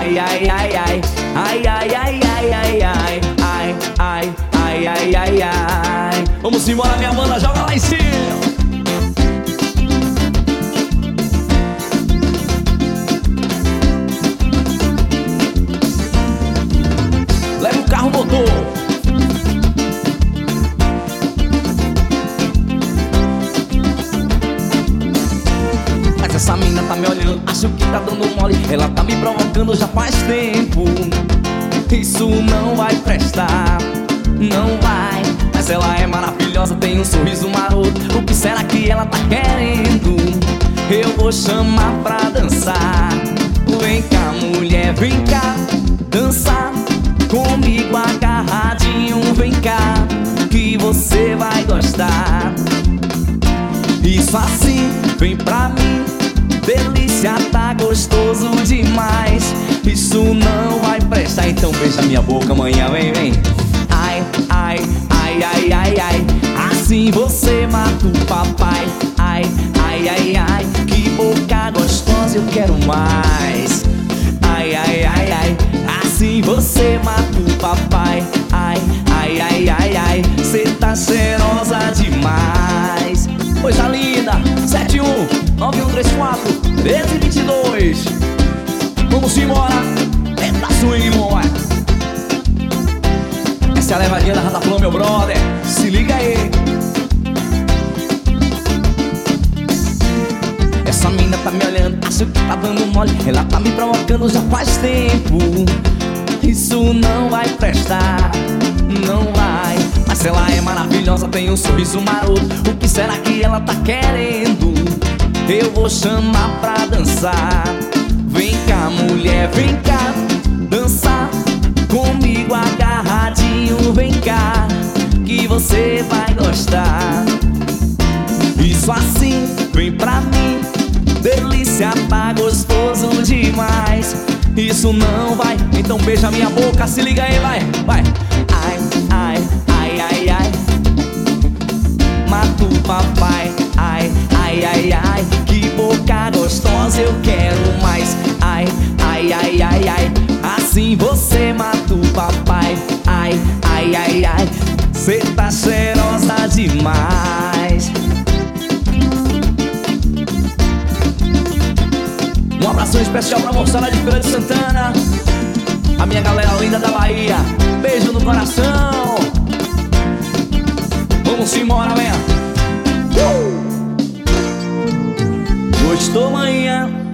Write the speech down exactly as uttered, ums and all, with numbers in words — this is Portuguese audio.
ai, ai, ai, ai, ai, ai, ai, ai, ai, ai, ai, ai, ai, ai, ai, ai. Vamos embora, minha banda, joga lá em cima. Leva o carro motor. Mas essa mina tá me olhando, acho que tá dando mole. Ela tá me provocando já faz tempo. Isso não vai prestar, não vai. Mas ela é maravilhosa, tem um sorriso maroto. O que será que ela tá querendo? Eu vou chamar pra dançar. Vem cá, mulher, vem cá, dançar comigo agarradinho. Vem cá, que você vai gostar. Isso assim, vem pra mim. Delícia, tá gostoso demais. Isso não vai prestar, então beija minha boca, amanhã, vem, vem. Ai, ai, ai, ai, ai, ai. Assim você mata o papai. Ai, ai, ai, ai. Que boca gostosa, eu quero mais. Ai, ai, ai, ai. Assim você mata o papai. Ai, ai, ai, ai, ai. Cê tá cheirosa demais. Coisa linda. Sete um nove um três quatro treze vinte e dois. Vamos embora. É pra swing, boy. Essa é a levadinha da Rata Flor, meu brother. Se liga aí. Essa mina tá me olhando, acho que tá dando mole. Ela tá me provocando já faz tempo. Isso não vai prestar, não vai. Mas ela é maravilhosa, tem um sorriso maroto. O que será que ela tá querendo? Eu vou chamar pra dançar. Vem cá, mulher, vem cá, dançar comigo agarradinho. Vem cá, que você vai gostar. Isso assim, vem pra mim. Delícia, tá gostoso demais. Isso não vai, então beija minha boca. Se liga aí, vai, vai. Ai, ai, ai, ai, ai. Mata o papai. Ai, ai, ai, ai. Que boca gostosa, eu quero mais. Ai, ai, ai, ai, ai. Assim você mata o papai. Ai, ai, ai, ai. Cê tá cheirosa demais. Um abração especial pra moçada de Feira de Santana, a minha galera linda da Bahia. Beijo no coração. Vamos embora, venha. uh! Gostou, manhã?